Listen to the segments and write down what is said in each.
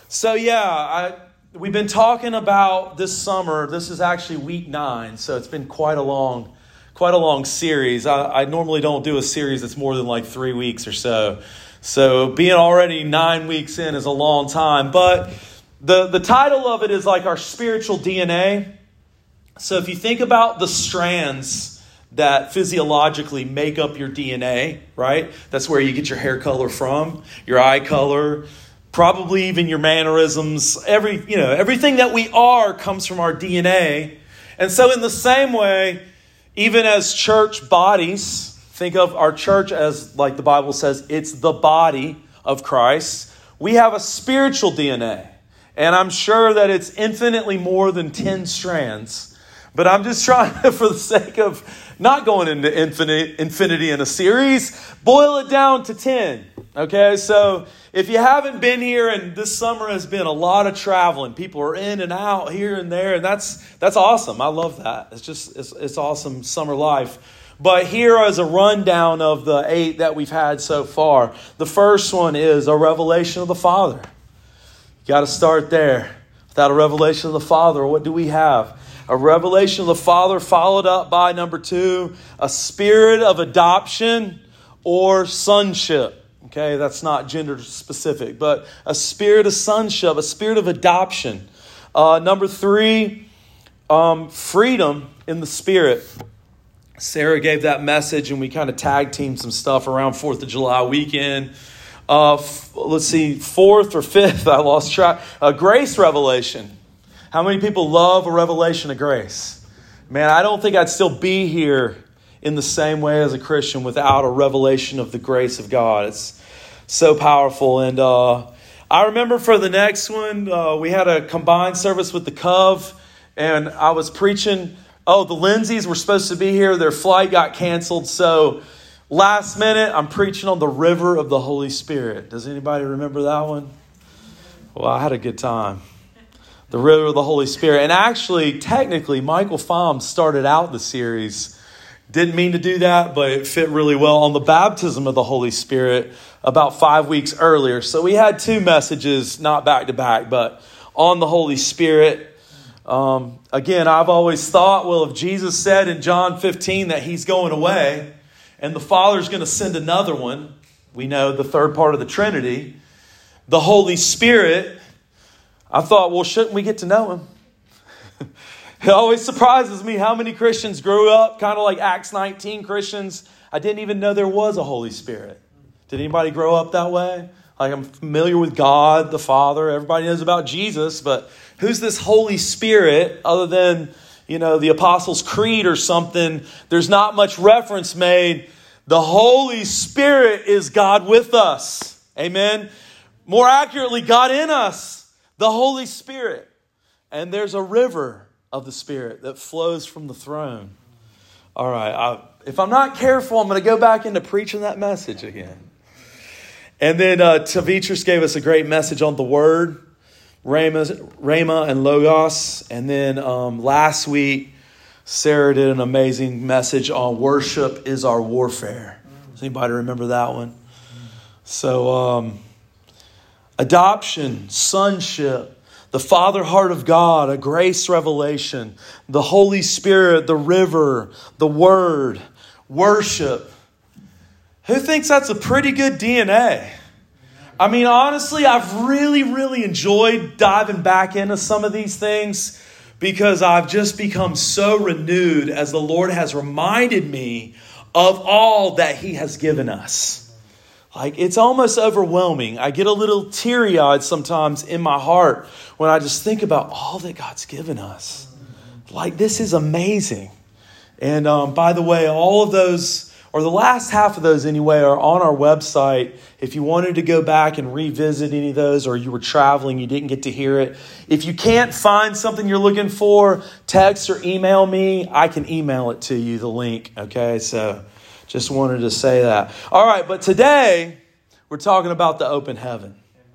We've been talking about this summer. This is actually week 9, so it's been quite a long series. I normally don't do a series that's more than like 3 weeks or so. So being already 9 weeks in is a long time. But the title of it is like our spiritual DNA. So if you think about the strands that physiologically make up your DNA, right? That's where you get your hair color from, your eye color, probably even your mannerisms. Everything that we are comes from our DNA. And so in the same way, even as church bodies, think of our church as, like the Bible says, it's the body of Christ. We have a spiritual DNA. And I'm sure that it's infinitely more than 10 strands. But I'm just trying to, for the sake of not going into infinity in a series, boil it down to 10. Okay, so if you haven't been here, and this summer has been a lot of traveling, people are in and out here and there, and that's awesome. I love that. It's awesome summer life. But here is a rundown of the 8 that we've had so far. The first one is a revelation of the Father. You got to start there. Without a revelation of the Father, what do we have? A revelation of the Father, followed up by number 2, a spirit of adoption or sonship. Okay, that's not gender specific, but a spirit of sonship, a spirit of adoption. Number 3, freedom in the Spirit. Sarah gave that message, and we kind of tag teamed some stuff around 4th of July weekend. Let's see, 4th or 5th, I lost track. Grace revelation. How many people love a revelation of grace? Man, I don't think I'd still be here in the same way as a Christian without a revelation of the grace of God. It's so powerful. And I remember for the next one, we had a combined service with the Cove, and I was preaching. Oh, the Lindsays were supposed to be here. Their flight got canceled. So last minute, I'm preaching on the river of the Holy Spirit. Does anybody remember that one? Well, I had a good time. The river of the Holy Spirit. And actually, technically, Michael Pham started out the series. Didn't mean to do that, but it fit really well on the baptism of the Holy Spirit about 5 weeks earlier. So we had 2 messages, not back to back, but on the Holy Spirit. Again, I've always thought, well, if Jesus said in John 15 that he's going away and the Father's going to send another one, we know the third part of the Trinity, the Holy Spirit, I thought, well, shouldn't we get to know him? It always surprises me how many Christians grew up kind of like Acts 19 Christians. I didn't even know there was a Holy Spirit. Did anybody grow up that way? Like, I'm familiar with God, the Father. Everybody knows about Jesus, but who's this Holy Spirit other than, the Apostles' Creed or something? There's not much reference made. The Holy Spirit is God with us. Amen. More accurately, God in us. The Holy Spirit. And there's a river of the Spirit that flows from the throne. All right. If I'm not careful, I'm going to go back into preaching that message again. And then Tavitris gave us a great message on the Word, Rhema and Logos. And then last week, Sarah did an amazing message on worship is our warfare. Does anybody remember that one? So, adoption, sonship, the Father heart of God, a grace revelation, the Holy Spirit, the river, the Word, worship. Who thinks that's a pretty good DNA? I mean, honestly, I've really, really enjoyed diving back into some of these things because I've just become so renewed as the Lord has reminded me of all that He has given us. Like, it's almost overwhelming. I get a little teary-eyed sometimes in my heart when I just think about all that God's given us. Like, this is amazing. And by the way, all of those, or the last half of those anyway, are on our website. If you wanted to go back and revisit any of those, or you were traveling, you didn't get to hear it. If you can't find something you're looking for, text or email me. I can email it to you, the link. Okay, so just wanted to say that. All right, but today we're talking about the open heaven.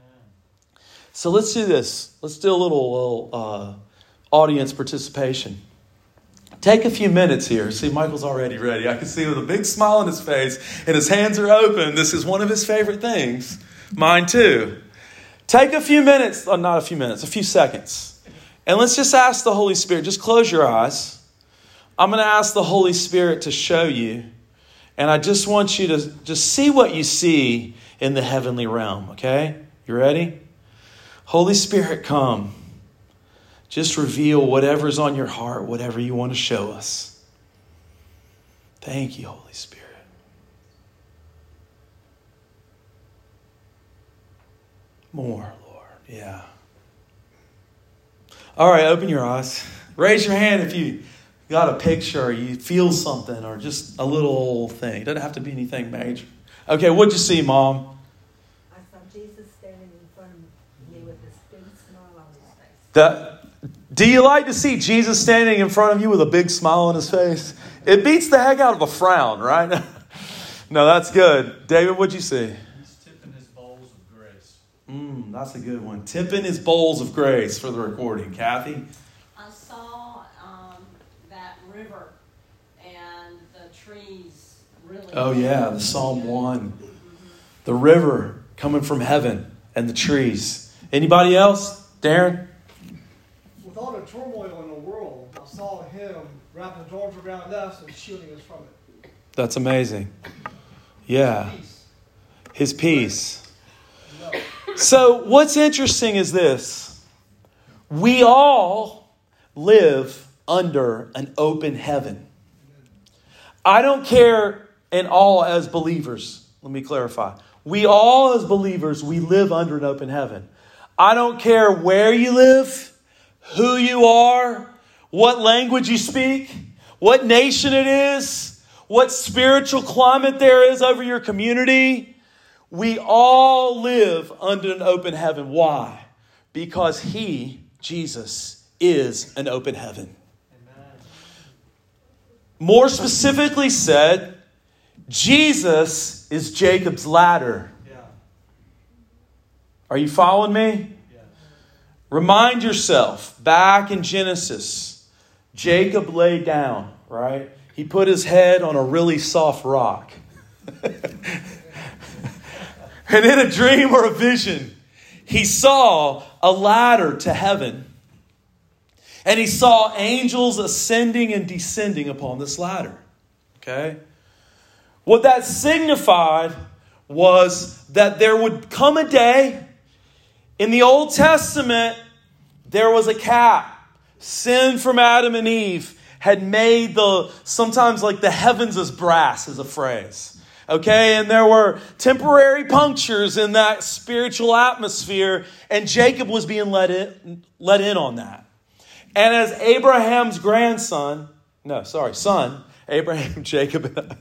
So let's do this. Let's do a little audience participation. Take a few minutes here. See, Michael's already ready. I can see with a big smile on his face and his hands are open. This is one of his favorite things. Mine too. Take a few minutes, not a few minutes, a few seconds. And let's just ask the Holy Spirit. Just close your eyes. I'm going to ask the Holy Spirit to show you. And I just want you to just see what you see in the heavenly realm, okay? You ready? Holy Spirit, come. Just reveal whatever's on your heart, whatever you want to show us. Thank you, Holy Spirit. More, Lord. Yeah. All right, open your eyes. Raise your hand if you got a picture or you feel something or just a little thing. It doesn't have to be anything major. Okay, what'd you see, Mom? I saw Jesus standing in front of me with this big smile on his face. Do you like to see Jesus standing in front of you with a big smile on his face? It beats the heck out of a frown, right? No, that's good. David, what'd you see? He's tipping his bowls of grace. That's a good one. Tipping his bowls of grace for the recording. Kathy? I saw that river and the trees really... Oh, yeah, the Psalm 1. The river coming from heaven and the trees. Anybody else? Darren? With all the turmoil in the world, I saw him wrapping his arms around us and shielding us from it. That's amazing. Yeah. Peace. His peace. No. So what's interesting is this. We all live under an open heaven. I don't care in all as believers. Let me clarify. We all as believers, we live under an open heaven. I don't care where you live, who you are, what language you speak, what nation it is, what spiritual climate there is over your community. We all live under an open heaven. Why? Because He, Jesus, is an open heaven. Amen. More specifically said, Jesus is Jacob's ladder. Yeah. Are you following me? Yeah. Remind yourself, back in Genesis, Jacob laid down, right? He put his head on a really soft rock. And in a dream or a vision, he saw a ladder to heaven. And he saw angels ascending and descending upon this ladder. Okay? What that signified was that there would come a day in the Old Testament, there was a cap. Sin from Adam and Eve had made sometimes like the heavens as brass is a phrase. Okay, and there were temporary punctures in that spiritual atmosphere, and Jacob was being let in on that. And as Abraham's son, Jacob,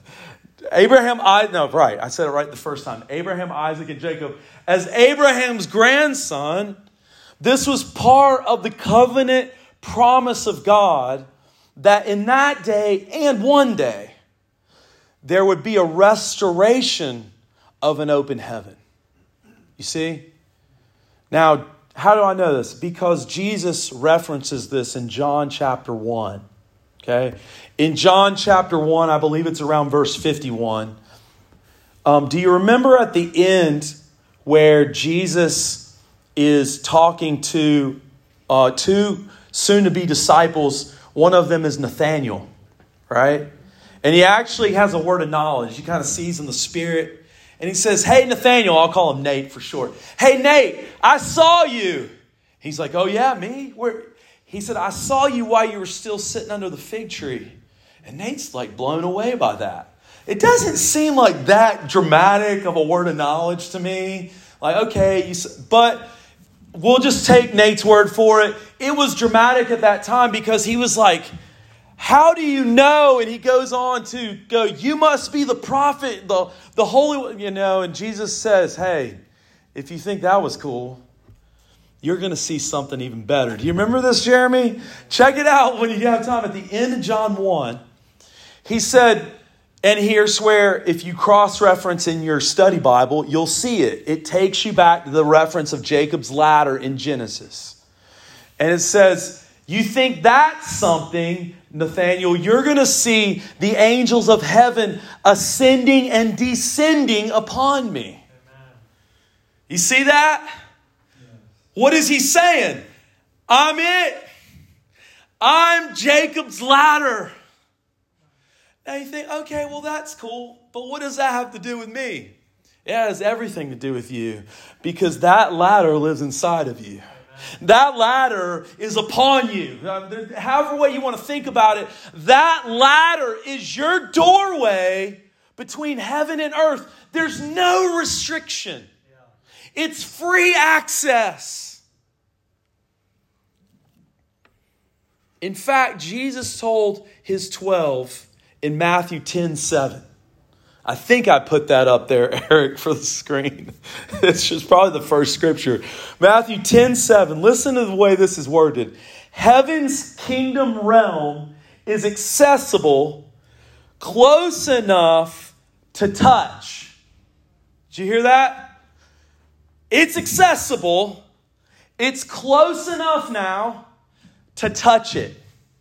I said it right the first time. Abraham, Isaac, and Jacob. As Abraham's grandson, this was part of the covenant promise of God that in that day and one day, there would be a restoration of an open heaven. You see? Now, how do I know this? Because Jesus references this in John chapter 1. Okay? In John chapter 1, I believe it's around verse 51. Do you remember at the end where Jesus is talking to two soon-to-be disciples? One of them is Nathanael, right? And he actually has a word of knowledge. He kind of sees in the spirit. And he says, hey, Nathanael, I'll call him Nate for short. Hey, Nate, I saw you. He's like, oh, yeah, me? He said, I saw you while you were still sitting under the fig tree. And Nate's like blown away by that. It doesn't seem like that dramatic of a word of knowledge to me. Like, okay, but we'll just take Nate's word for it. It was dramatic at that time because he was like, how do you know? And he goes on to go, you must be the prophet, the holy one, and Jesus says, hey, if you think that was cool, you're going to see something even better. Do you remember this, Jeremy? Check it out when you have time. At the end of John 1, he said, and here's where if you cross-reference in your study Bible, you'll see it. It takes you back to the reference of Jacob's ladder in Genesis. And it says, you think that's something, Nathanael, you're going to see the angels of heaven ascending and descending upon me. Amen. You see that? What is he saying? I'm it. I'm Jacob's ladder. Now you think, okay, well that's cool, but what does that have to do with me? It has everything to do with you, because that ladder lives inside of you. That ladder is upon you. However way you want to think about it, that ladder is your doorway between heaven and earth. There's no restriction. It's free access. In fact, Jesus told his 12 in Matthew 10:7. I think I put that up there, Eric, for the screen. It's just probably the first scripture. Matthew 10:7. Listen to the way this is worded. Heaven's kingdom realm is accessible, close enough to touch. Did you hear that? It's accessible. It's close enough now to touch it.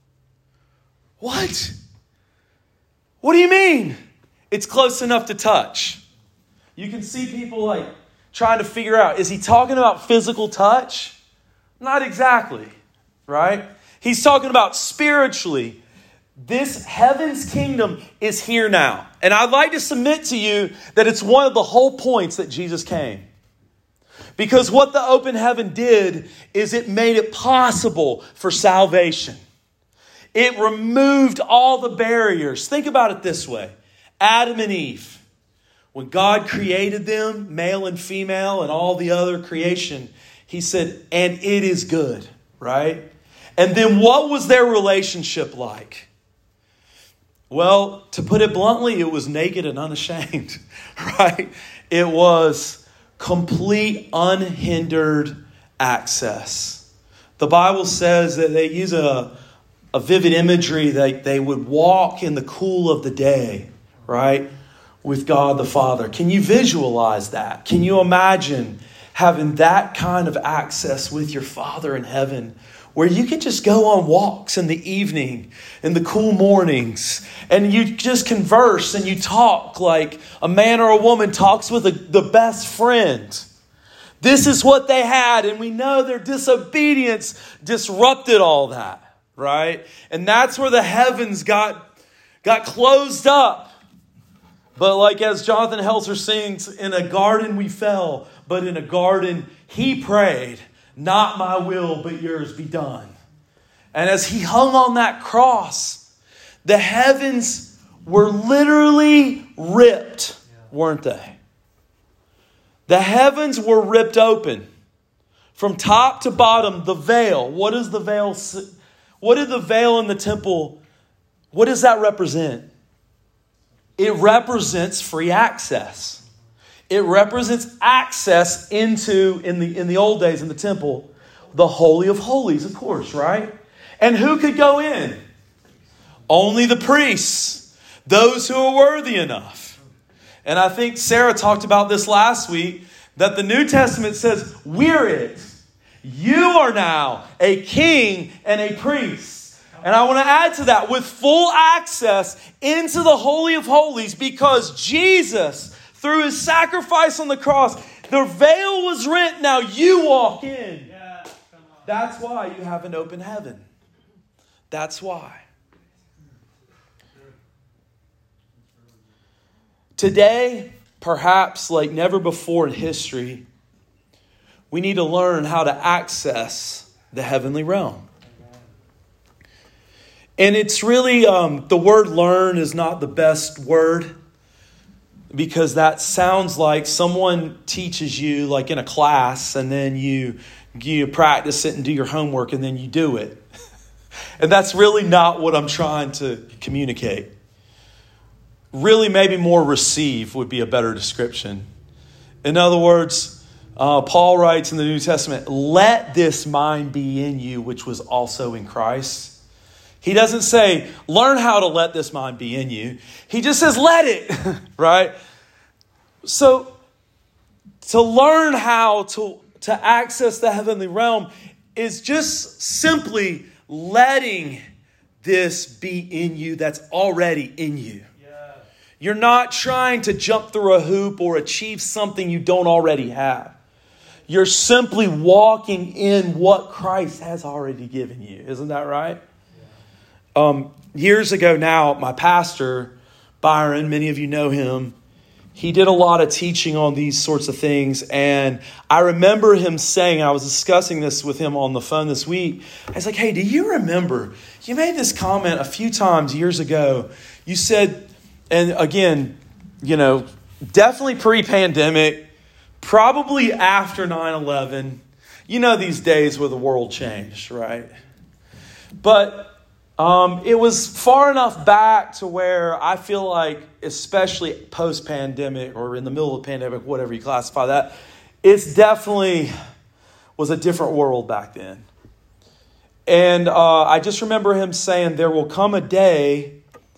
What? What do you mean? It's close enough to touch. You can see people like trying to figure out, is he talking about physical touch? Not exactly, right? He's talking about spiritually. This heaven's kingdom is here now. And I'd like to submit to you that it's one of the whole points that Jesus came. Because what the open heaven did is it made it possible for salvation. It removed all the barriers. Think about it this way. Adam and Eve, when God created them, male and female, and all the other creation, he said, and it is good, right? And then what was their relationship like? Well, to put it bluntly, it was naked and unashamed, right? It was complete, unhindered access. The Bible says that they use a vivid imagery that they would walk in the cool of the day, right, with God the Father. Can you visualize that? Can you imagine having that kind of access with your Father in heaven, where you can just go on walks in the evening, in the cool mornings, and you just converse and you talk like a man or a woman talks with the best friend? This is what they had, and we know their disobedience disrupted all that, right? And that's where the heavens got closed up. But like as Jonathan Helser sings, in a garden we fell, but in a garden he prayed, not my will, but yours be done. And as he hung on that cross, the heavens were literally ripped, weren't they? The heavens were ripped open. From top to bottom, the veil. What is the veil? What did the veil in the temple, what does that represent? It represents free access. It represents access into, in the old days in the temple, the Holy of Holies, of course, right? And who could go in? Only the priests, those who are worthy enough. And I think Sarah talked about this last week, that the New Testament says, we're it. You are now a king and a priest. And I want to add to that, with full access into the Holy of Holies, because Jesus, through his sacrifice on the cross, the veil was rent. Now you walk in. That's why you have an open heaven. That's why. Today, perhaps like never before in history, we need to learn how to access the heavenly realm. And it's really, the word learn is not the best word, because that sounds like someone teaches you like in a class, and then you practice it and do your homework and then you do it. And that's really not what I'm trying to communicate. Really, maybe more receive would be a better description. In other words, Paul writes in the New Testament, let this mind be in you, which was also in Christ. He doesn't say, learn how to let this mind be in you. He just says, let it, right? So to learn how to access the heavenly realm is just simply letting this be in you that's already in you. Yeah. You're not trying to jump through a hoop or achieve something you don't already have. you're simply walking in what Christ has already given you. Isn't that right? Years ago now, my pastor, Byron, many of you know him, he did a lot of teaching on these sorts of things. And I remember him saying, I was discussing this with him on the phone this week. I was like, hey, do you remember? You made this comment a few times years ago. You said, and again, definitely pre-pandemic, probably after 9/11. You know these days where the world changed, right? But it was far enough back to where I feel like, especially post-pandemic or in the middle of the pandemic, whatever you classify that, it's definitely was a different world back then. And I just remember him saying there will come a day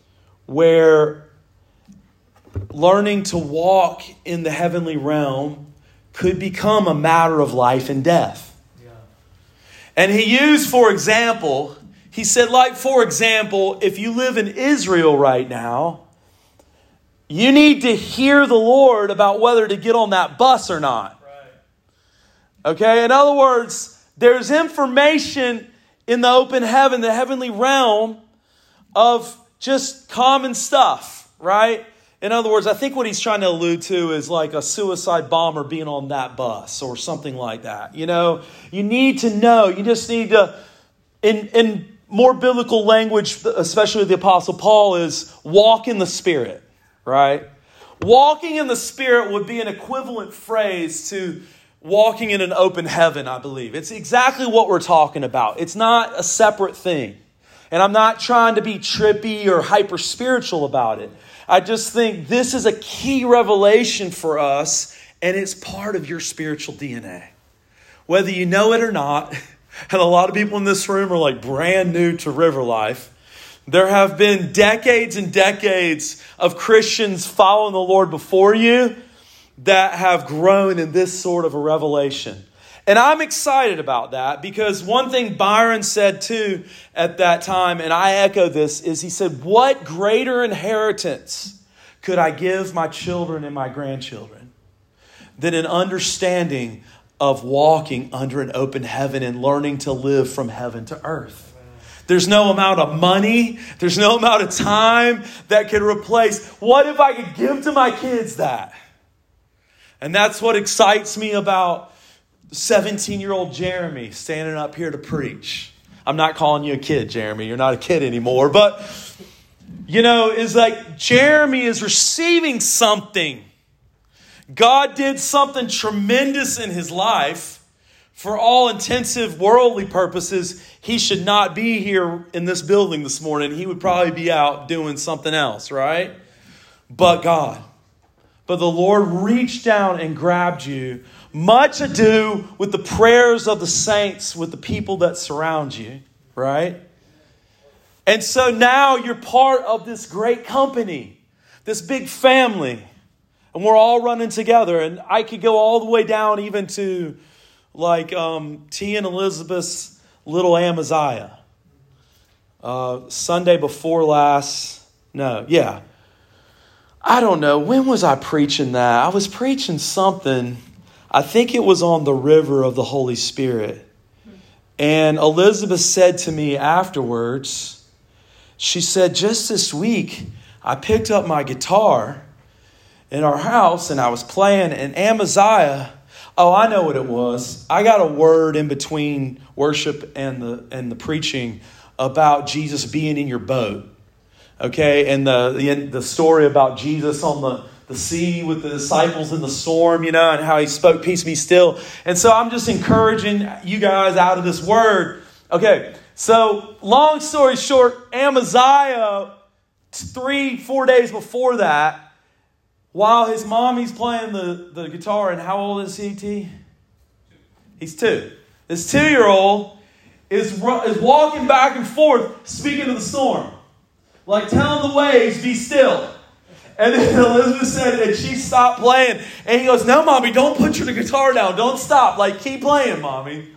where learning to walk in the heavenly realm could become a matter of life and death. Yeah. And he used, for example, he said, for example, if you live in Israel right now, you need to hear the Lord about whether to get on that bus or not. Right. Okay? In other words, there's information in the open heaven, the heavenly realm, of just common stuff, right? In other words, I think what he's trying to allude to is like a suicide bomber being on that bus or something like that. You need to know. You just need to, in more biblical language, especially the Apostle Paul, is walk in the Spirit, right? Walking in the Spirit would be an equivalent phrase to walking in an open heaven, I believe. It's exactly what we're talking about. It's not a separate thing. And I'm not trying to be trippy or hyper spiritual about it. I just think this is a key revelation for us, and it's part of your spiritual DNA. Whether you know it or not, and a lot of people in this room are like brand new to River Life. There have been decades and decades of Christians following the Lord before you that have grown in this sort of a revelation. And I'm excited about that because one thing Byron said too at that time, and I echo this, is he said, what greater inheritance could I give my children and my grandchildren than an understanding of walking under an open heaven and learning to live from heaven to earth? There's no amount of money, there's no amount of time that can replace. What if I could give to my kids that? And that's what excites me about 17-year-old Jeremy standing up here to preach. I'm not calling you a kid, Jeremy. You're not a kid anymore. But, is like Jeremy is receiving something. God did something tremendous in his life. For all intensive worldly purposes, he should not be here in this building this morning. He would probably be out doing something else, right? But God. But the Lord reached down and grabbed you. Much ado with the prayers of the saints, with the people that surround you, right? And so now you're part of this great company, this big family. And we're all running together. And I could go all the way down even to like T and Elizabeth's little Amaziah. Sunday before last. I don't know. When was I preaching that? I was preaching something. I think it was on the river of the Holy Spirit. And Elizabeth said to me afterwards, she said, just this week, I picked up my guitar in our house and I was playing, and Amaziah, I know what it was. I got a word in between worship and the preaching about Jesus being in your boat. Okay, and the story about Jesus on the sea with the disciples in the storm, and how he spoke, peace be still. And so I'm just encouraging you guys out of this word. Okay, so long story short, Amaziah, 3-4 days before that, while his mommy's playing the guitar, and how old is he, T? He's 2. This 2-year-old is walking back and forth, speaking to the storm. Like telling the waves, be still. And then Elizabeth said, and she stopped playing. And he goes, no, Mommy, don't put your guitar down. Don't stop. Like, keep playing, Mommy.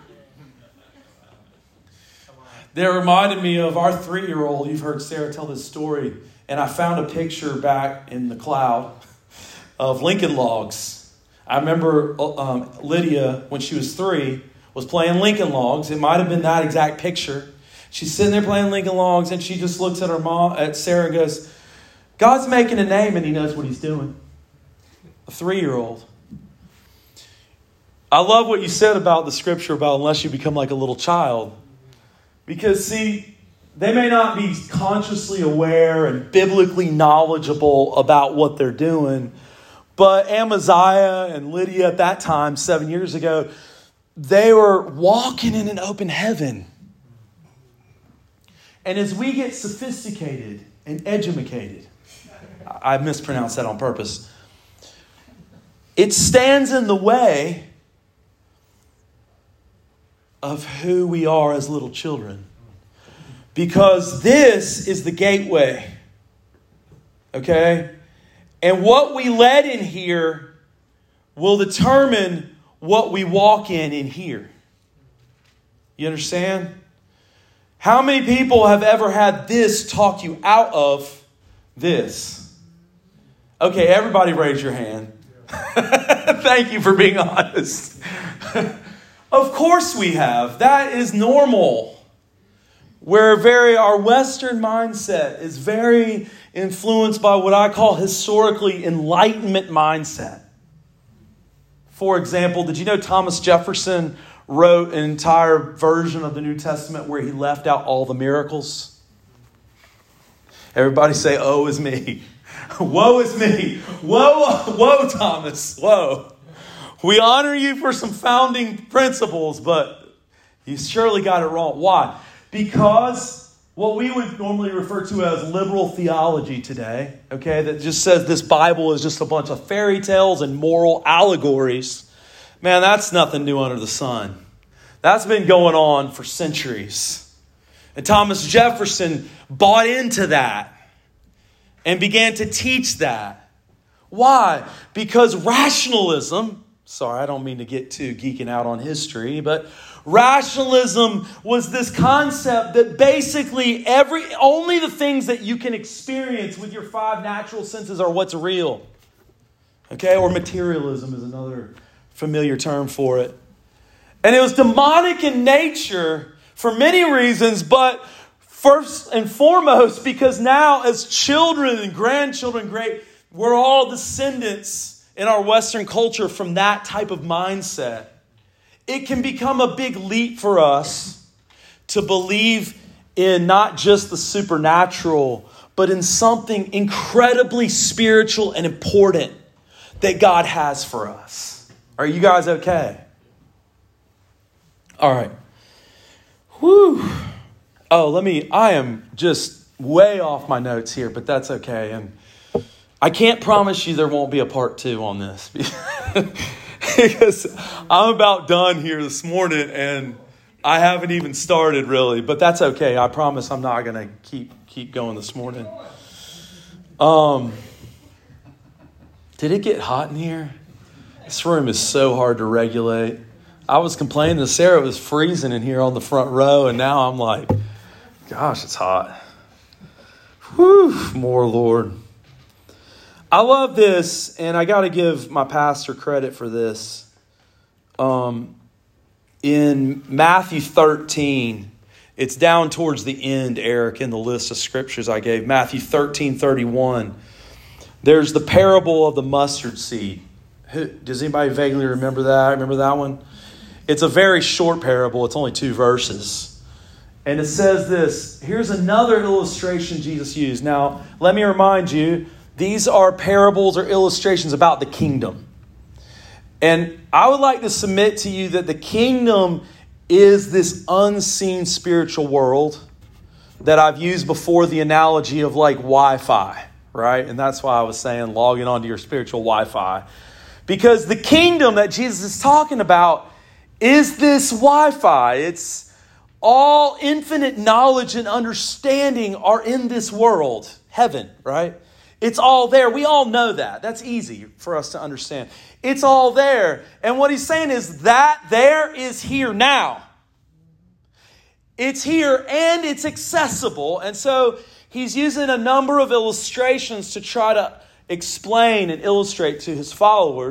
That reminded me of our 3-year-old. You've heard Sarah tell this story. And I found a picture back in the cloud of Lincoln Logs. I remember Lydia, when she was 3, was playing Lincoln Logs. It might have been that exact picture. She's sitting there playing Lincoln Logs, and she just looks at her mom, at Sarah, and goes, God's making a name, and he knows what he's doing. A 3-year-old. I love what you said about the scripture about unless you become like a little child. Because, see, they may not be consciously aware and biblically knowledgeable about what they're doing, but Amaziah and Lydia at that time, 7 years ago, they were walking in an open heaven. And as we get sophisticated and educated, I mispronounced that on purpose, it stands in the way of who we are as little children. Because this is the gateway. Okay? And what we let in here will determine what we walk in here. You understand? How many people have ever had this talk you out of this? Okay, everybody raise your hand. Thank you for being honest. Of course we have. That is normal. Our Western mindset is very influenced by what I call historically Enlightenment mindset. For example, did you know Thomas Jefferson wrote an entire version of the New Testament where he left out all the miracles? Everybody say, "Oh, is me." Woe is me. Woe, Thomas. Woe. We honor you for some founding principles, but you surely got it wrong. Why? Because what we would normally refer to as liberal theology today, okay, that just says this Bible is just a bunch of fairy tales and moral allegories. Man, that's nothing new under the sun. That's been going on for centuries. And Thomas Jefferson bought into that and began to teach that. Why? Because rationalism, sorry, I don't mean to get too geeking out on history, but rationalism was this concept that basically only the things that you can experience with your 5 natural senses are what's real. Okay? Or materialism is another familiar term for it. And it was demonic in nature for many reasons, but first and foremost because now as children and grandchildren, we're all descendants in our Western culture from that type of mindset. It can become a big leap for us to believe in not just the supernatural, but in something incredibly spiritual and important that God has for us. Are you guys okay? All right. Whew. Oh, I am just way off my notes here, but that's okay. And I can't promise you there won't be a part 2 on this. Because I'm about done here this morning and I haven't even started really, but that's okay. I promise I'm not going to keep going this morning. Did it get hot in here? This room is so hard to regulate. I was complaining to Sarah it was freezing in here on the front row, and now I'm like, gosh, it's hot. Whew, more Lord. I love this, and I got to give my pastor credit for this. In Matthew 13, it's down towards the end, Eric, in the list of scriptures I gave. Matthew 13:31. There's the parable of the mustard seed. Does anybody vaguely remember that? Remember that one? It's a very short parable. It's only 2 verses. And it says this. Here's another illustration Jesus used. Now, let me remind you, these are parables or illustrations about the kingdom. And I would like to submit to you that the kingdom is this unseen spiritual world that I've used before, the analogy of like Wi-Fi, right? And that's why I was saying logging onto your spiritual Wi-Fi. Because the kingdom that Jesus is talking about is this Wi-Fi. It's all infinite knowledge and understanding are in this world, heaven, right? It's all there. We all know that. That's easy for us to understand. It's all there. And what he's saying is that there is here now. It's here and it's accessible. And so he's using a number of illustrations to try to explain and illustrate to his followers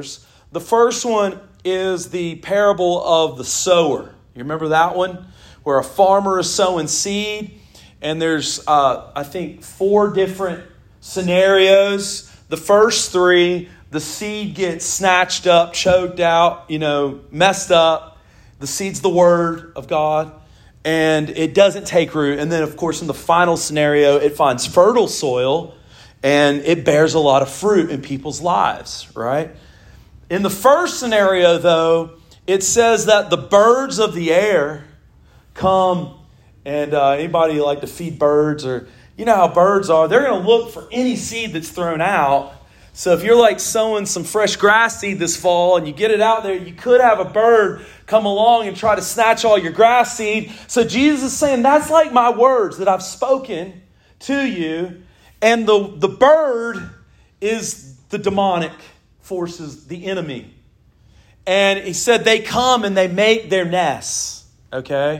The first one is the parable of the sower. You remember that one? Where a farmer is sowing seed, and there's, I think, 4 different scenarios. The first 3, the seed gets snatched up, choked out, messed up. The seed's the word of God, and it doesn't take root. And then, of course, in the final scenario, it finds fertile soil, and it bears a lot of fruit in people's lives, right? In the first scenario, though, it says that the birds of the air come, and anybody like to feed birds, or you know how birds are, they're going to look for any seed that's thrown out. So if you're like sowing some fresh grass seed this fall and you get it out there, you could have a bird come along and try to snatch all your grass seed. So Jesus is saying, that's like my words that I've spoken to you. And the bird is the demonic forces, the enemy. And he said they come and they make their nests. Okay?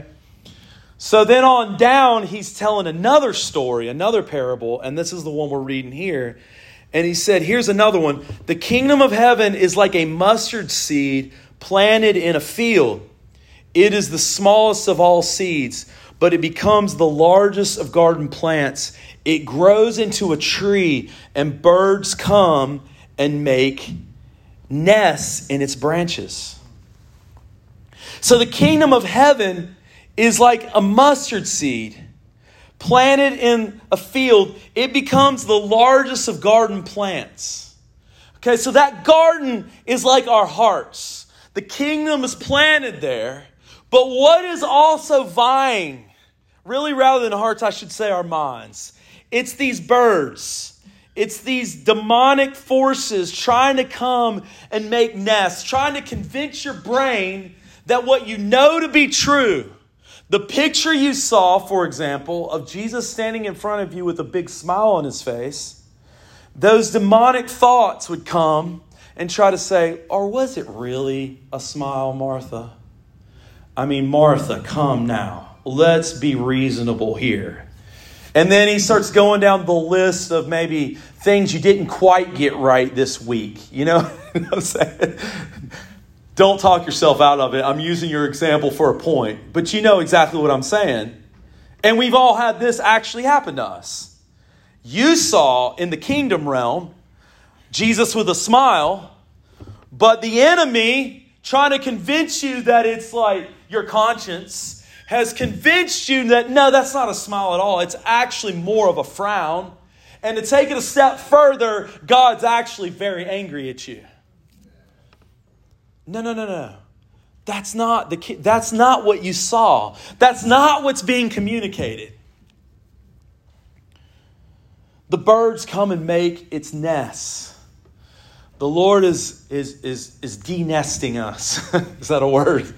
So then on down, he's telling another story, another parable. And this is the one we're reading here. And he said, here's another one. The kingdom of heaven is like a mustard seed planted in a field. It is the smallest of all seeds, but it becomes the largest of garden plants. It grows into a tree, and birds come and make nests in its branches. So the kingdom of heaven is like a mustard seed planted in a field. It becomes the largest of garden plants. Okay, so that garden is like our hearts. The kingdom is planted there. But what is also vying, really rather than hearts, I should say our minds. It's these birds. It's these demonic forces trying to come and make nests, trying to convince your brain that what you know to be true, the picture you saw, for example, of Jesus standing in front of you with a big smile on his face, those demonic thoughts would come and try to say, or was it really a smile, Martha? I mean, Martha, come now. Let's be reasonable here. And then he starts going down the list of maybe things you didn't quite get right this week. You know what I'm saying? Don't talk yourself out of it. I'm using your example for a point. But you know exactly what I'm saying. And we've all had this actually happen to us. You saw in the kingdom realm Jesus with a smile, but the enemy trying to convince you that it's like your conscience has convinced you that no, that's not a smile at all. It's actually more of a frown. And to take it a step further, God's actually very angry at you. No. That's not what you saw. That's not what's being communicated. The birds come and make its nests. The Lord is de-nesting us. Is that a word?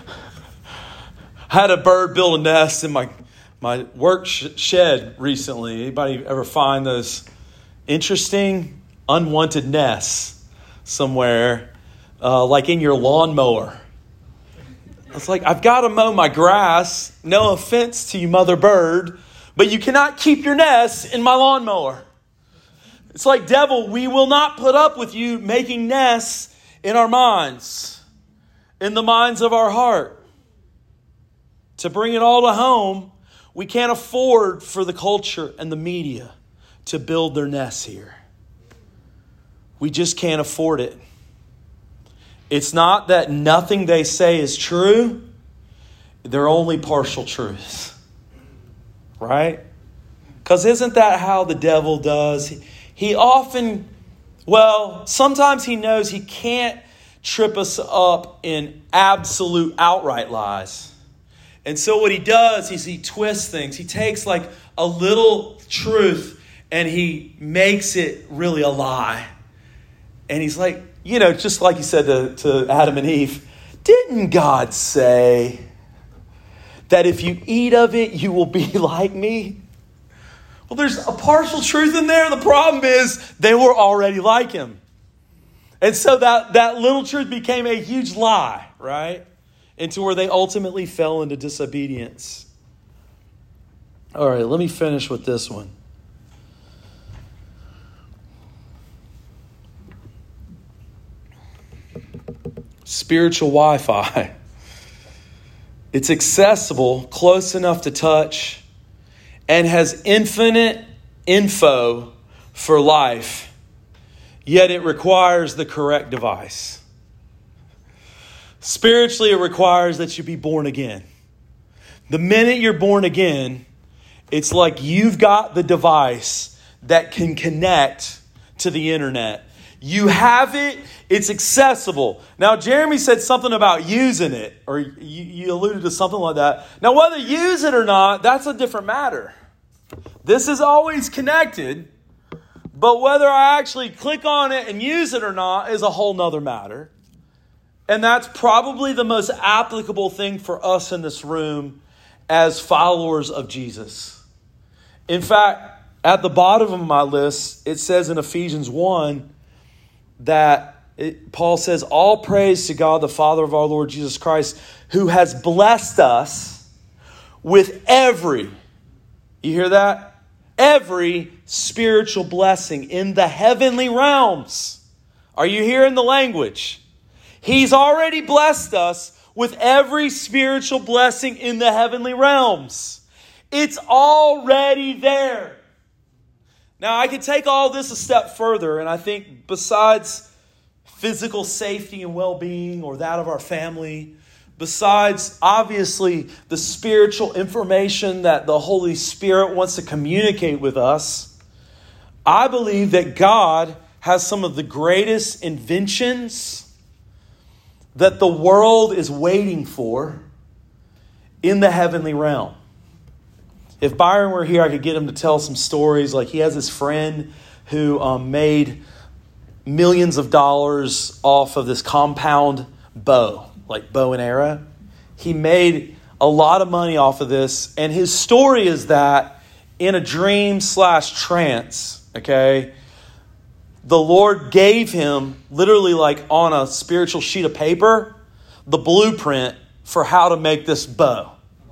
I had a bird build a nest in my work shed recently. Anybody ever find those interesting, unwanted nests somewhere, like in your lawnmower? It's like, I've got to mow my grass. No offense to you, mother bird, but you cannot keep your nest in my lawnmower. It's like, devil, we will not put up with you making nests in our minds, in the minds of our heart. To bring it all to home, we can't afford for the culture and the media to build their nests here. We just can't afford it. It's not that nothing they say is true. They're only partial truths. Right? Because isn't that how the devil does? He often, sometimes he knows he can't trip us up in absolute outright lies. And so what he does is he twists things. He takes like a little truth and he makes it really a lie. And he's like, just like he said to Adam and Eve, didn't God say that if you eat of it, you will be like me? Well, there's a partial truth in there. The problem is they were already like him. And so that little truth became a huge lie, right? Into where they ultimately fell into disobedience. All right, let me finish with this one. spiritual Wi-Fi. It's accessible, close enough to touch, and has infinite info for life, yet it requires the correct device. Spiritually, it requires that you be born again. The minute you're born again, it's like you've got the device that can connect to the internet. You have it. It's accessible. Now, Jeremy said something about using it, or you alluded to something like that. Now, whether you use it or not, that's a different matter. This is always connected, but whether I actually click on it and use it or not is a whole nother matter. And that's probably the most applicable thing for us in this room as followers of Jesus. In fact, at the bottom of my list, it says in Ephesians 1 that Paul says, all praise to God, the Father of our Lord Jesus Christ, who has blessed us with every, you hear that? Every spiritual blessing in the heavenly realms. Are you hearing the language? He's already blessed us with every spiritual blessing in the heavenly realms. It's already there. Now, I could take all this a step further, and I think besides physical safety and well-being or that of our family, besides obviously the spiritual information that the Holy Spirit wants to communicate with us, I believe that God has some of the greatest inventions that the world is waiting for in the heavenly realm. If Byron were here, I could get him to tell some stories. Like he has this friend who made millions of dollars off of this compound bow, like bow and arrow. He made a lot of money off of this. And his story is that in a dream/trance, okay, the Lord gave him, literally like on a spiritual sheet of paper, the blueprint for how to make this bow.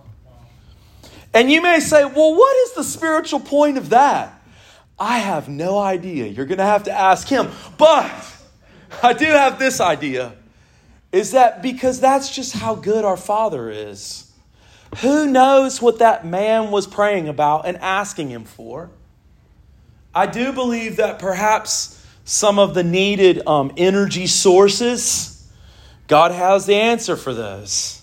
And you may say, well, what is the spiritual point of that? I have no idea. You're going to have to ask him. But I do have this idea. Is that because that's just how good our Father is. Who knows what that man was praying about and asking him for? I do believe that perhaps some of the needed energy sources, God has the answer for those.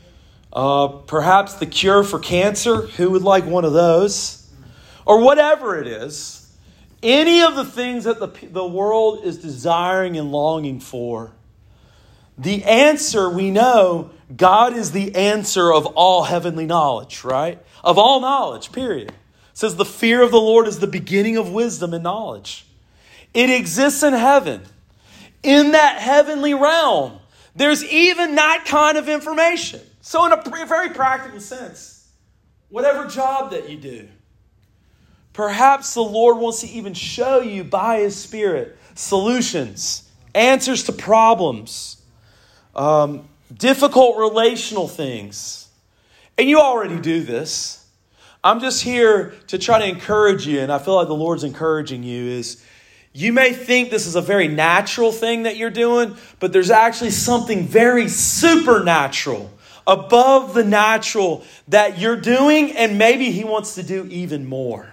Perhaps the cure for cancer, who would like one of those? Or whatever it is. Any of the things that the world is desiring and longing for. The answer, we know, God is the answer of all heavenly knowledge, right? Of all knowledge, period. It says the fear of the Lord is the beginning of wisdom and knowledge. It exists in heaven. In that heavenly realm, there's even that kind of information. So in a very practical sense, whatever job that you do, perhaps the Lord wants to even show you by His Spirit solutions, answers to problems, difficult relational things. And you already do this. I'm just here to try to encourage you, and I feel like the Lord's encouraging you, is you may think this is a very natural thing that you're doing, but there's actually something very supernatural, above the natural, that you're doing, and maybe He wants to do even more.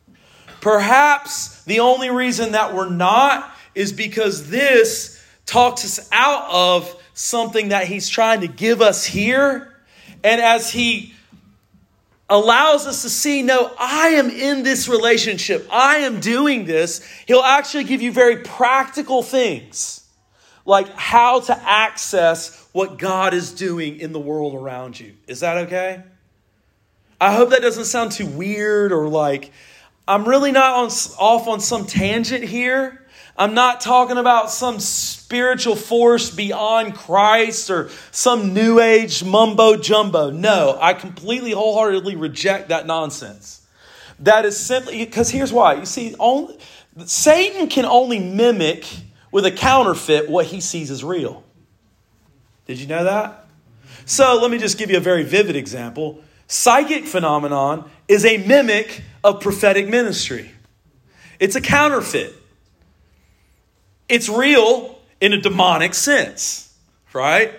Perhaps the only reason that we're not is because this talks us out of something that He's trying to give us here. And as He allows us to see, no, I am in this relationship, I am doing this, He'll actually give you very practical things, like how to access what God is doing in the world around you. Is that okay? I hope that doesn't sound too weird or like I'm really not off on some tangent here. I'm not talking about some spiritual force beyond Christ or some new age mumbo jumbo. No, I completely wholeheartedly reject that nonsense. That is simply because here's why. You see, Satan can only mimic with a counterfeit what he sees as real. Did you know that? So let me just give you a very vivid example. Psychic phenomenon is a mimic of prophetic ministry. It's a counterfeit. It's real in a demonic sense, right?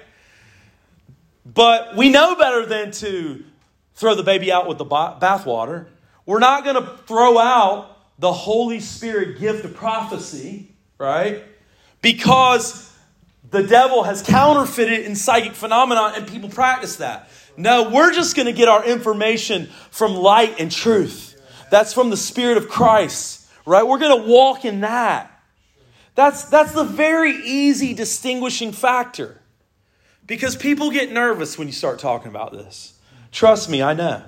But we know better than to throw the baby out with the bathwater. We're not going to throw out the Holy Spirit gift of prophecy, right? Because the devil has counterfeited in psychic phenomena and people practice that. No, we're just going to get our information from light and truth. That's from the Spirit of Christ, right? We're going to walk in that. That's the very easy distinguishing factor. Because people get nervous when you start talking about this. Trust me, I know.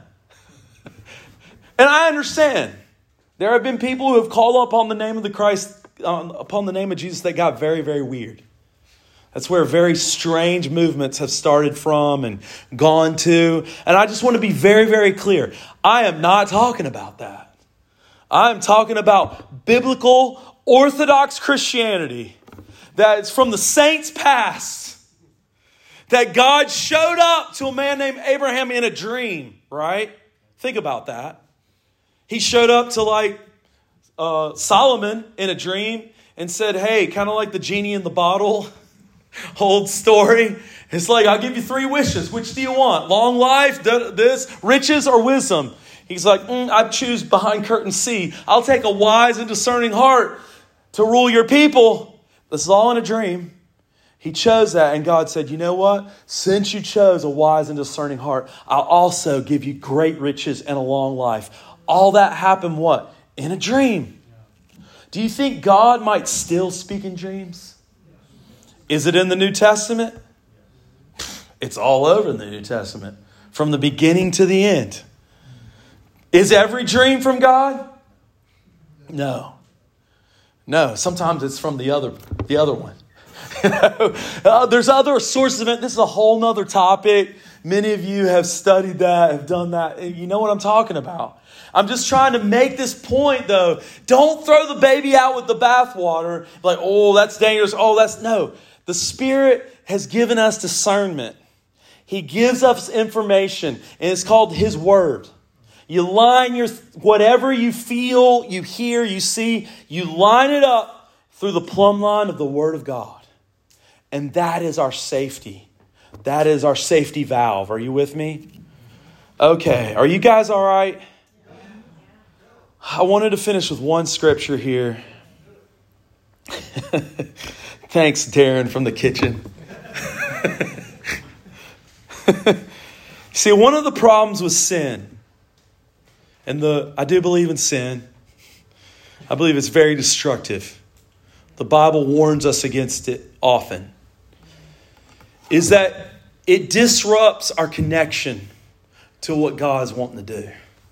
And I understand. There have been people who have called upon the name of the Christ, upon the name of Jesus, that got very, very weird. That's where very strange movements have started from and gone to. And I just want to be very, very clear. I am not talking about that. I'm talking about biblical, orthodox Christianity that is from the saints past. That God showed up to a man named Abraham in a dream, right? Think about that. He showed up to Solomon in a dream and said, hey, kind of like the genie in the bottle. Old story. It's like, I'll give you 3 wishes. Which do you want? Long life, this, riches, or wisdom? He's like, I choose behind curtain C. I'll take a wise and discerning heart to rule your people. This is all in a dream. He chose that, and God said, you know what? Since you chose a wise and discerning heart, I'll also give you great riches and a long life. All that happened what? In a dream. Do you think God might still speak in dreams? Is it in the New Testament? It's all over in the New Testament. From the beginning to the end. Is every dream from God? No. No, sometimes it's from the other one. There's other sources of it. This is a whole nother topic. Many of you have studied that, have done that. You know what I'm talking about. I'm just trying to make this point, though. Don't throw the baby out with the bathwater. Like, oh, that's dangerous. Oh, no. The Spirit has given us discernment. He gives us information, and it's called His Word. You line whatever you feel, you hear, you see, you line it up through the plumb line of the Word of God. And that is our safety. That is our safety valve. Are you with me? Okay. Are you guys all right? I wanted to finish with one scripture here. Thanks, Darren, from the kitchen. See, one of the problems with sin, and I do believe in sin. I believe it's very destructive. The Bible warns us against it often. Is that it disrupts our connection to what God's wanting to do.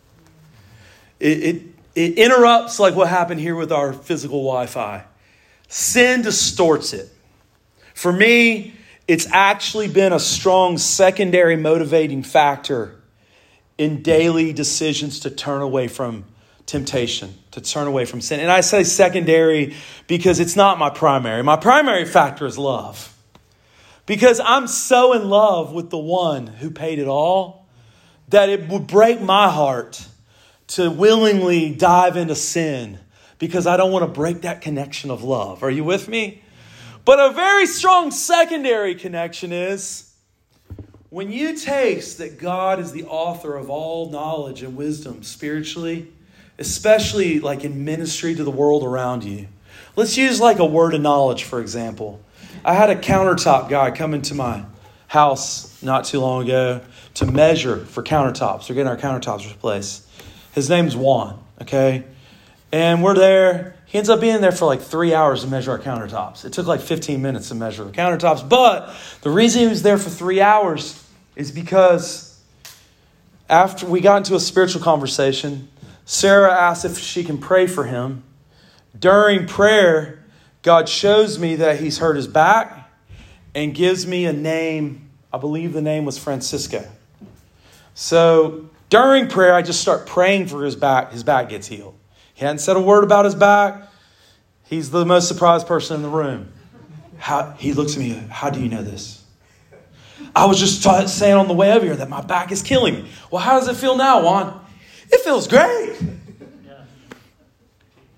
It interrupts like what happened here with our physical Wi-Fi. Sin distorts it. For me, it's actually been a strong secondary motivating factor in daily decisions to turn away from temptation, to turn away from sin. And I say secondary because it's not my primary. My primary factor is love. Because I'm so in love with the one who paid it all that it would break my heart to willingly dive into sin because I don't want to break that connection of love. Are you with me? But a very strong secondary connection is when you taste that God is the author of all knowledge and wisdom spiritually, especially like in ministry to the world around you. Let's use like a word of knowledge, for example. I had a countertop guy come into my house not too long ago to measure for countertops. We're getting our countertops replaced. His name's Juan, okay? And we're there. He ends up being there for like 3 hours to measure our countertops. It took like 15 minutes to measure the countertops. But the reason he was there for 3 hours is because after we got into a spiritual conversation, Sarah asked if she can pray for him. During prayer, God shows me that he's hurt his back and gives me a name. I believe the name was Francisco. So during prayer, I just start praying for his back. His back gets healed. He hadn't said a word about his back. He's the most surprised person in the room. He looks at me, how do you know this? I was just saying on the way over here that my back is killing me. Well, how does it feel now, Juan? It feels great.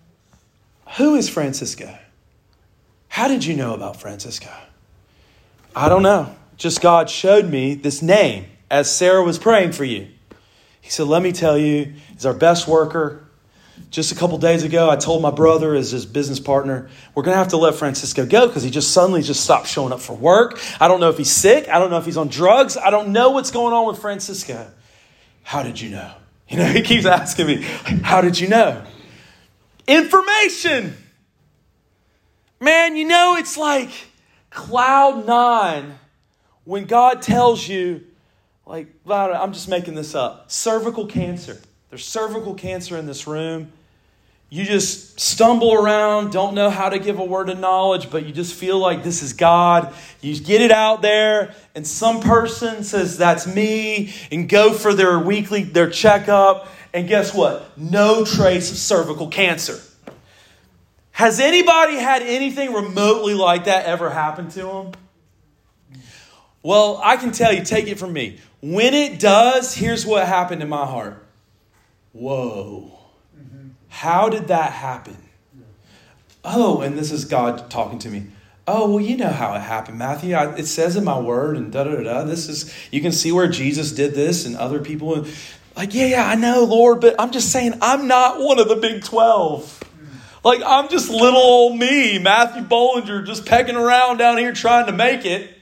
Who is Francisco? How did you know about Francisco? I don't know. Just God showed me this name as Sarah was praying for you. He said, let me tell you, he's our best worker. Just a couple days ago, I told my brother as his business partner, we're going to have to let Francisco go because he just suddenly stopped showing up for work. I don't know if he's sick. I don't know if he's on drugs. I don't know what's going on with Francisco. How did you know? He keeps asking me, how did you know? Information. Man, it's like cloud nine when God tells you, like, I'm just making this up, cervical cancer. There's cervical cancer in this room. You just stumble around, don't know how to give a word of knowledge, but you just feel like this is God. You get it out there, and some person says, that's me, and go for their checkup. And guess what? No trace of cervical cancer. Has anybody had anything remotely like that ever happen to them? Well, I can tell you, take it from me. When it does, here's what happened in my heart. Whoa. How did that happen? Oh, and this is God talking to me. Oh, well, you know how it happened, Matthew. It says in my word and da-da-da-da. You can see where Jesus did this and other people. Like, yeah, I know, Lord, but I'm just saying I'm not one of the big 12. Like, I'm just little old me, Matthew Bollinger, just pecking around down here trying to make it.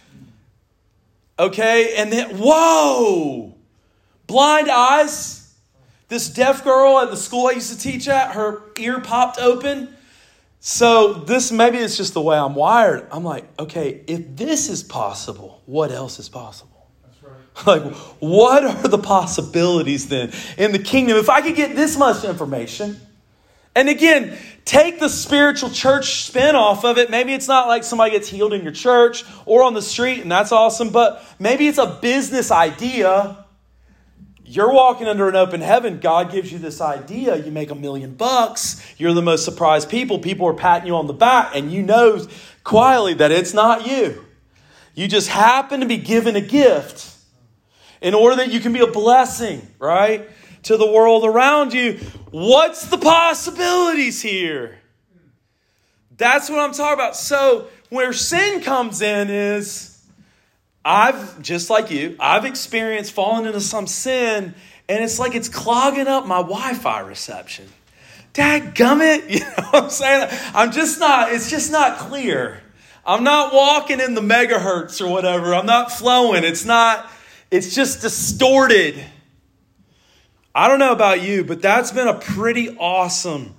Okay, and then, whoa, blind eyes. This deaf girl at the school I used to teach at, her ear popped open. So maybe it's just the way I'm wired. I'm like, okay, if this is possible, what else is possible? That's right. Like, what are the possibilities then in the kingdom? If I could get this much information, and again, take the spiritual church spin off of it. Maybe it's not like somebody gets healed in your church or on the street, and that's awesome. But maybe it's a business idea. You're walking under an open heaven. God gives you this idea. You make $1 million. You're the most surprised people. People are patting you on the back, and you know quietly that it's not you. You just happen to be given a gift in order that you can be a blessing, right, to the world around you. What's the possibilities here? That's what I'm talking about. So where sin comes in is, just like you, I've experienced falling into some sin, and it's like it's clogging up my Wi-Fi reception. Dadgummit, you know what I'm saying? It's just not clear. I'm not walking in the megahertz or whatever. I'm not flowing. It's just distorted. I don't know about you, but that's been a pretty awesome,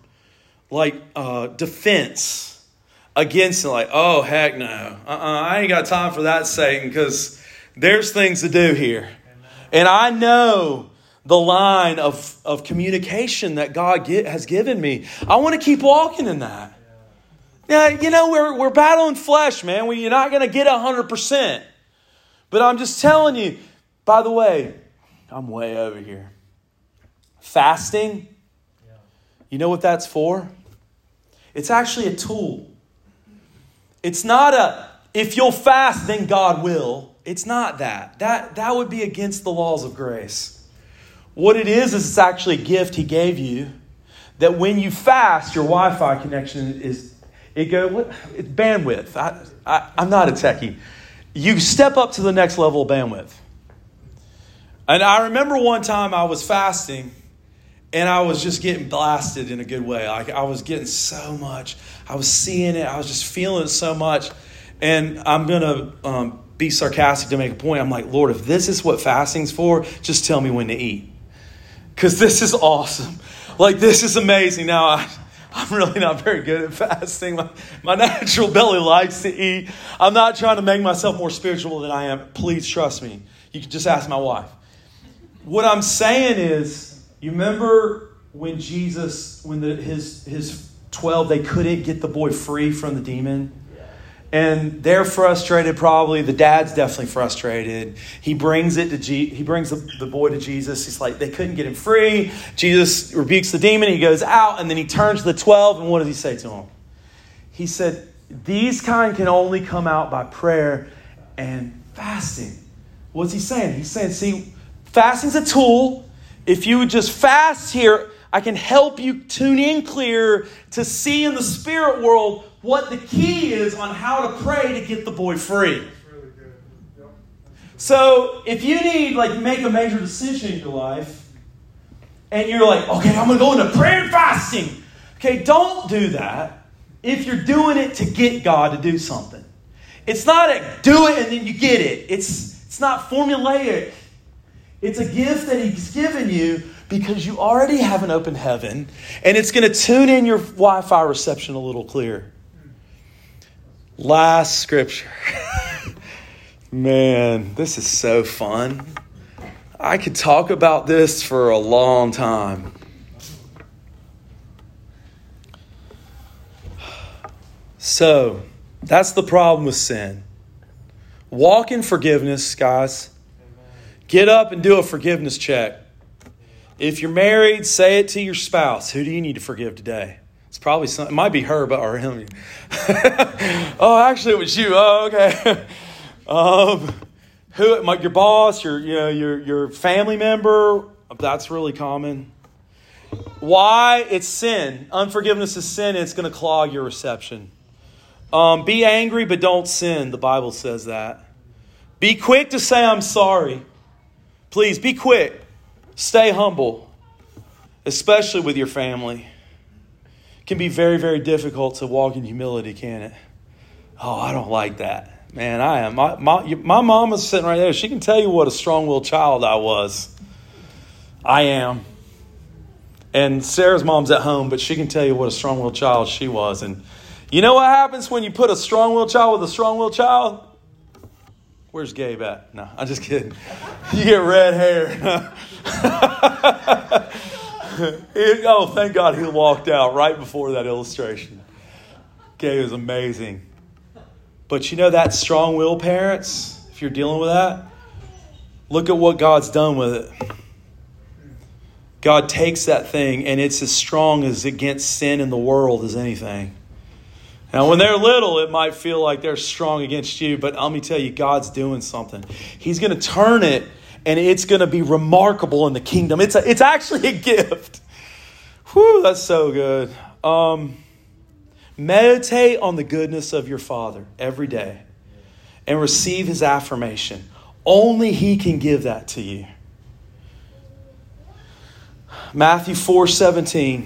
defense against it. Like, oh, heck no. I ain't got time for that, Satan, because there's things to do here. And I know the line of communication that God has given me. I want to keep walking in that. Yeah, we're battling flesh, man. You're not going to get 100%. But I'm just telling you, by the way, I'm way over here. Fasting, you know what that's for? It's actually a tool. It's not if you'll fast, then God will. It's not that. That would be against the laws of grace. What it is it's actually a gift He gave you that when you fast, your Wi-Fi connection it's bandwidth. I'm not a techie. You step up to the next level of bandwidth. And I remember one time I was fasting and I was just getting blasted in a good way. Like I was getting so much. I was seeing it. I was just feeling it so much. And I'm going to be sarcastic to make a point. I'm like, Lord, if this is what fasting's for, just tell me when to eat. Because this is awesome. Like, this is amazing. Now, I'm really not very good at fasting. My natural belly likes to eat. I'm not trying to make myself more spiritual than I am. Please trust me. You can just ask my wife. What I'm saying is, you remember when Jesus, his 12, they couldn't get the boy free from the demon? And they're frustrated probably. The dad's definitely frustrated. He brings the boy to Jesus. He's like, they couldn't get him free. Jesus rebukes the demon. He goes out and then he turns to the 12. And what does he say to him? He said, these kind can only come out by prayer and fasting. What's he saying? He's saying, see, fasting's a tool. If you would just fast here, I can help you tune in clear to see in the spirit world what the key is on how to pray to get the boy free. So if you need, like, make a major decision in your life, and you're like, okay, I'm going to go into prayer and fasting. Okay, don't do that if you're doing it to get God to do something. It's not a do it and then you get it. It's not formulaic. It's a gift that He's given you because you already have an open heaven, and it's going to tune in your Wi-Fi reception a little clearer. Last scripture. Man, this is so fun. I could talk about this for a long time. So, that's the problem with sin. Walk in forgiveness, guys. Get up and do a forgiveness check. If you're married, say it to your spouse. Who do you need to forgive today? It's probably it might be her, or him. Oh, actually, it was you. Oh, okay. Your boss, your family member. That's really common. Why? It's sin. Unforgiveness is sin. It's going to clog your reception. Be angry, but don't sin. The Bible says that. Be quick to say I'm sorry. Please be quick. Stay humble, especially with your family. It can be very, very difficult to walk in humility, can't it? Oh, I don't like that. Man, I am. My mom is sitting right there. She can tell you what a strong-willed child I was. I am. And Sarah's mom's at home, but she can tell you what a strong-willed child she was. And you know what happens when you put a strong-willed child with a strong-willed child? Where's Gabe at? No, I'm just kidding. You get red hair. Oh, thank God he walked out right before that illustration. Gabe is amazing. But you know that strong-willed parents, if you're dealing with that, look at what God's done with it. God takes that thing and it's as strong as against sin in the world as anything. Now, when they're little, it might feel like they're strong against you, but let me tell you, God's doing something. He's going to turn it, and it's going to be remarkable in the kingdom. It's actually a gift. Whew, that's so good. Meditate on the goodness of your Father every day and receive His affirmation. Only He can give that to you. Matthew 4:17.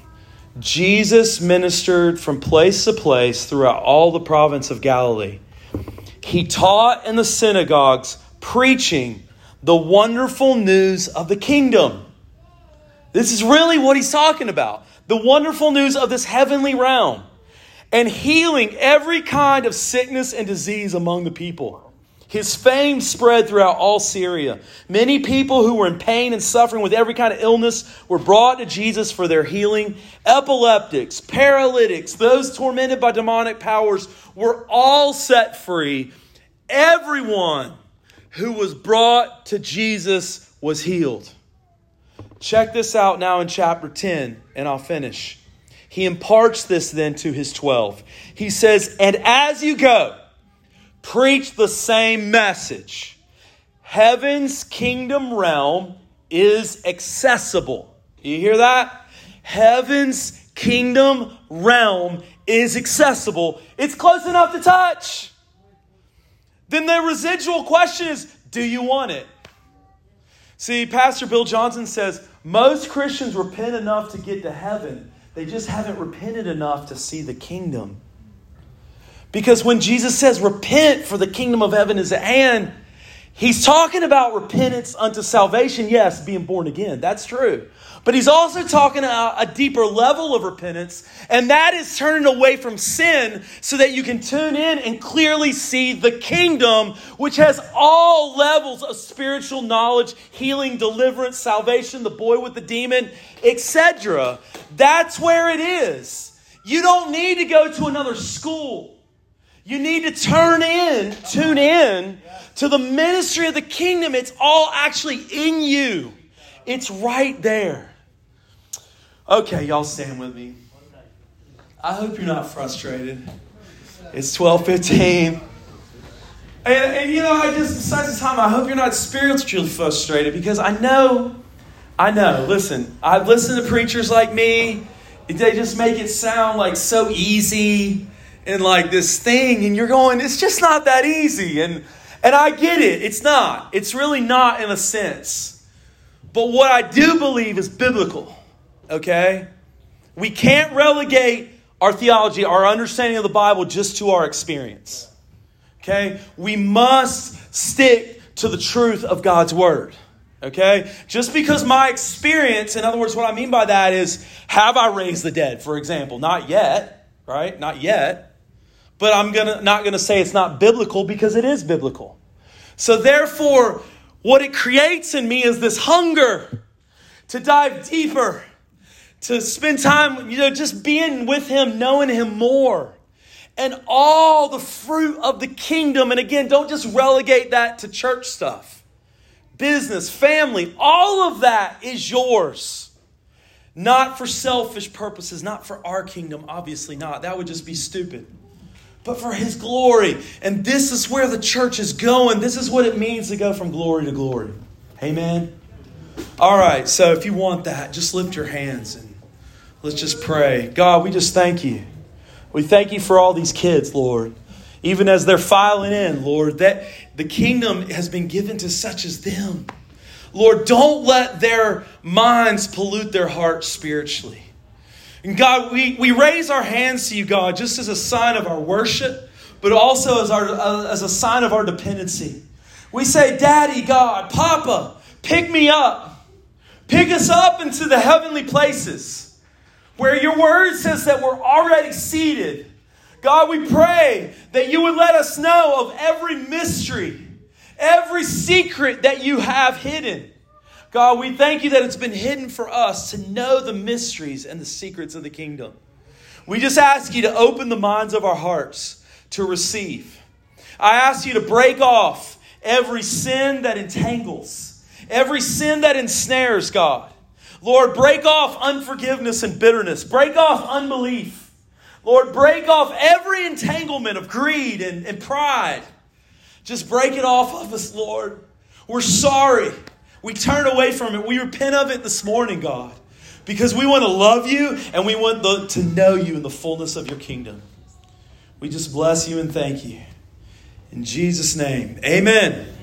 Jesus ministered from place to place throughout all the province of Galilee. He taught in the synagogues, preaching the wonderful news of the kingdom. This is really what he's talking about. The wonderful news of this heavenly realm. And healing every kind of sickness and disease among the people. His fame spread throughout all Syria. Many people who were in pain and suffering with every kind of illness were brought to Jesus for their healing. Epileptics, paralytics, those tormented by demonic powers were all set free. Everyone who was brought to Jesus was healed. Check this out now in chapter 10, and I'll finish. He imparts this then to his 12. He says, and as you go, preach the same message. Heaven's kingdom realm is accessible. You hear that? Heaven's kingdom realm is accessible. It's close enough to touch. Then the residual question is, do you want it? See, Pastor Bill Johnson says, most Christians repent enough to get to heaven. They just haven't repented enough to see the kingdom. Because when Jesus says, repent for the kingdom of heaven is at hand, he's talking about repentance unto salvation. Yes, being born again. That's true. But he's also talking about a deeper level of repentance. And that is turning away from sin so that you can tune in and clearly see the kingdom, which has all levels of spiritual knowledge, healing, deliverance, salvation, the boy with the demon, etc. That's where it is. You don't need to go to another school. You need to tune in to the ministry of the kingdom. It's all actually in you. It's right there. Okay, y'all stand with me. I hope you're not frustrated. It's 12:15. And besides the time, I hope you're not spiritually frustrated because I know. Listen, I've listened to preachers like me. They just make it sound like so easy and like this thing. And you're going, it's just not that easy. And And I get it. It's not. It's really not in a sense. But what I do believe is biblical. Okay? We can't relegate our theology, our understanding of the Bible, just to our experience. Okay? We must stick to the truth of God's Word. Okay? Just because my experience, in other words, what I mean by that is, have I raised the dead, for example? Not yet, right? Not yet. But I'm not going to say it's not biblical, because it is biblical. So therefore, what it creates in me is this hunger to dive deeper, to spend time, just being with Him, knowing Him more. And all the fruit of the kingdom. And again, don't just relegate that to church stuff. Business, family, all of that is yours. Not for selfish purposes, not for our kingdom, obviously not. That would just be stupid. But for His glory. And this is where the church is going. This is what it means to go from glory to glory. Amen? All right, so if you want that, just lift your hands and let's just pray. God, we just thank You. We thank You for all these kids, Lord. Even as they're filing in, Lord, that the kingdom has been given to such as them. Lord, don't let their minds pollute their hearts spiritually. And God, we raise our hands to You, God, just as a sign of our worship, but also as a sign of our dependency. We say, Daddy, God, Papa, pick me up. Pick us up into the heavenly places where Your word says that we're already seated. God, we pray that You would let us know of every mystery, every secret that You have hidden. God, we thank You that it's been hidden for us to know the mysteries and the secrets of the kingdom. We just ask You to open the minds of our hearts to receive. I ask You to break off every sin that entangles, every sin that ensnares, God. Lord, break off unforgiveness and bitterness. Break off unbelief. Lord, break off every entanglement of greed and pride. Just break it off of us, Lord. We're sorry. We turn away from it. We repent of it this morning, God, because we want to love You and we want to know You in the fullness of Your kingdom. We just bless You and thank You. In Jesus' name, amen.